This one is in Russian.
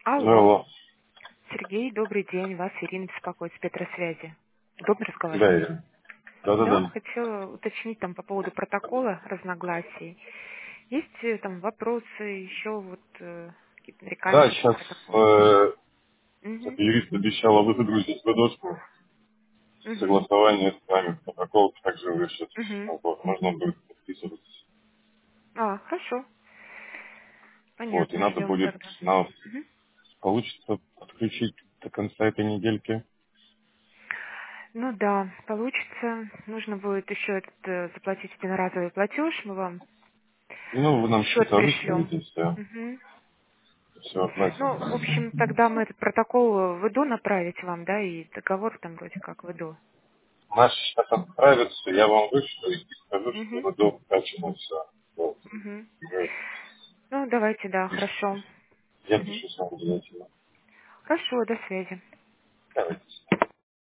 Алло, Алло. Сергей, добрый день. Вас Ирина беспокоит с Петросвязи. Удобно Да, разговаривать? Ирина. Да, Да-да-да. хотела уточнить там по поводу протокола разногласий. Есть там вопросы, еще вот какие-то нарекания Да, по этому сейчас протоколу? Угу, юрист обещала выгрузить доску угу, согласования с вами протокол, также вышит. угу. Вот, можно будет подписываться. Хорошо, Вот, и понятно, надо ждем будет, тогда. Мгм. получится подключить до конца этой недельки. Ну да, получится. Нужно будет еще заплатить единоразовый платеж, мы вам Ну, вы нам счет счета пришлем. выставите, все Ну, в оплатим. общем, тогда мы этот протокол в ИДО направить вам, да, и договор там вроде как в ИДО. Наш сейчас отправится, я вам вышлю и скажу, что Угу, вы до вкачано все. Вот. угу. Уже Ну, давайте, да, хорошо. я Угу. пишу с вами обязательно. Хорошо, до связи. Давайте.